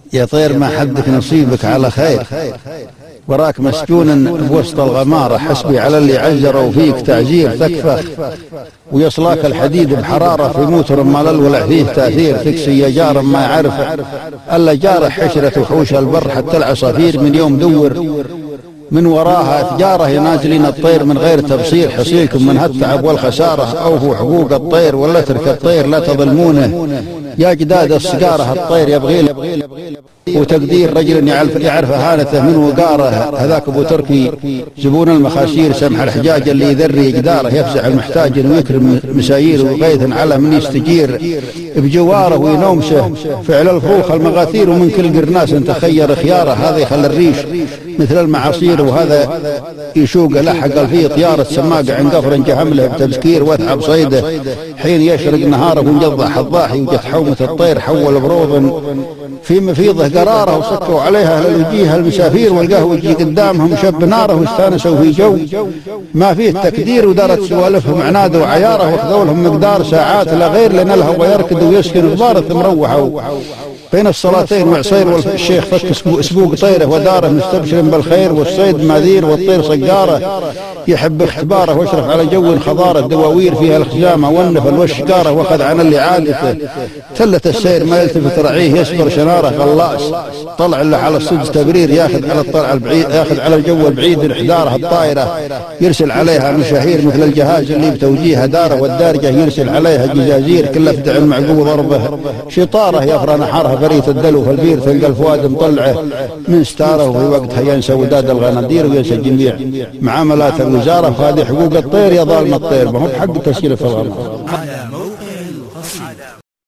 يا طير ما حدك نصيبك على خير، وراك مسجون بوسط الغمارة، حسبي على اللي عجروا فيك تعجير تكفخ، ويصلاك الحديد بحرارة في موتر ملل ولا فيه تأثير، تكسي يا جار ما يعرف ألا جاره حشرة وحوش البر، حتى العصافير من يوم دور من وراها تجاره، ينازلين الطير من غير تبصير، حصيلكم من هالتعب والخسارة، أوفوا حقوق الطير ولا ترك الطير لا تظلمونه، يا جداد السجارة الطير يبغي وتقدير رجل يعرف هانته من وقاره، هذاك ابو تركي زبون المخاسير، سمح الحجاج اللي يذري جداره، يفزع المحتاج ويكرم مسايير، وغيث على من يستجير بجواره وينومشه، فعل الفروخ المغاثير، ومن كل قرناس تخير خياره، هذا يخلي الريش مثل المعاصير، وهذا يشوق لحق الفيه طيارة سماق عن قفر جهم له بتبسكير، واتعب صيده حين يشرق نهاره، ونجضح الضاحي وجت حومة الطير، حول بروض في مفيضه قراره، وسكوا عليها اهل الوجيه المسافير، والقهوه يجي قدامهم شب ناره، واستانسوا في جو ما فيه تكدير، ودارت سوالفهم عناده وعياره، واخذوا لهم مقدار ساعات لا غير، لنلهى ويركض ويسكن بضارة مروحه بين الصلاتين، وعصير والشيخ فك اسبوق طيره، وداره مستبشر بالخير، والصيد ماذير والطير صقاره، يحب اختباره، واشرف على جو خضاره، دواوير فيها الخزامه والنفل والشكاره، واخذ عن اللي عادته تلة السير ما يلتفت رعيه، يصبر شناره غلاس، طلع له على الصدق تبرير، ياخذ على الطلع البعيد، ياخذ على الجو البعيد انحداره الطائره، يرسل عليها مشاهير مثل الجهاز اللي بتوجيهها داره، والدارجه يرسل عليها جزازير، كل افدع المعقوب ضربه شطاره، يفرى نحرها فريت الدلو في البير، تلقى الفؤاد مطلعه من ستاره، وفي وقتها ينسى وداد الغنادير، وينسى جميع معاملات الوزاره، وهذه حقوق الطير يا ظالم الطير، ما هو بحق تسير في الغمار.